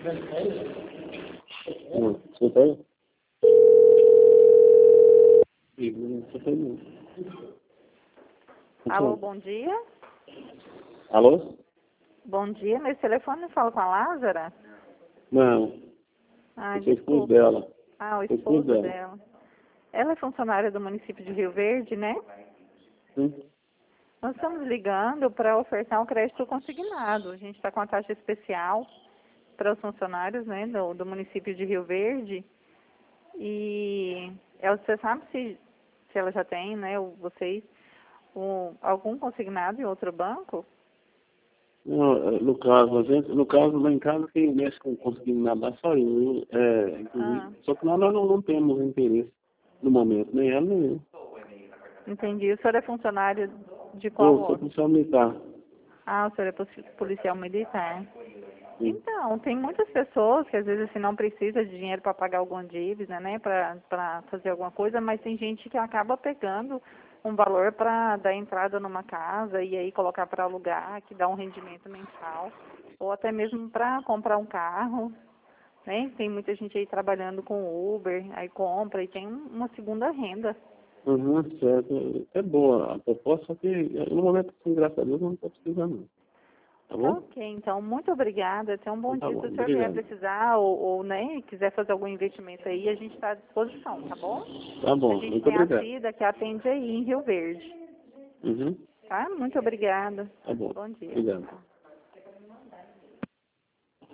Escuta aí. Não escuta aí não. Alô, bom dia. Alô? Bom dia, nesse telefone eu falo com a Lázara? Não, Ah, eu sou esposo desculpa. dela. Ah, o Sou esposo esposo dela. dela. Ela é funcionária do município de Rio Verde, né? Sim. Nós estamos ligando para ofertar um crédito consignado. A gente está com uma taxa especial para os funcionários, né, do município de Rio Verde. E você sabe se ela já tem, né, vocês, algum consignado em outro banco? Não, no caso, lá em casa, quem mexe com conseguindo nadar só eu. Inclusive, Ah, só que nós não temos interesse no momento, nem ela nem eu. entendi. O senhor é funcionário de qual Sou órgão? policial militar. Ah, o senhor é policial militar. Sim. Então, tem muitas pessoas que às vezes assim, não precisa de dinheiro para pagar alguma dívida, né, para fazer alguma coisa, mas tem gente que acaba pegando um valor para dar entrada numa casa e aí colocar para alugar, que dá um rendimento mensal, ou até mesmo para comprar um carro, né? Tem muita gente aí trabalhando com Uber, aí compra e tem uma segunda renda. Uhum, certo. É boa a proposta, só que no momento, assim, graças a Deus, eu não estou precisando. Não. Tá Tá bom? ok, então, muito obrigada. Tenha um bom Então tá dia. bom. Se o senhor vier Obrigado. precisar ou né, quiser fazer algum investimento aí, a gente está à disposição, tá bom? Tá A bom. gente Muito tem a obrigado. Cida que atende aí em Rio Verde, Uhum. tá? Muito obrigada. Tá bom. Bom dia. Obrigado.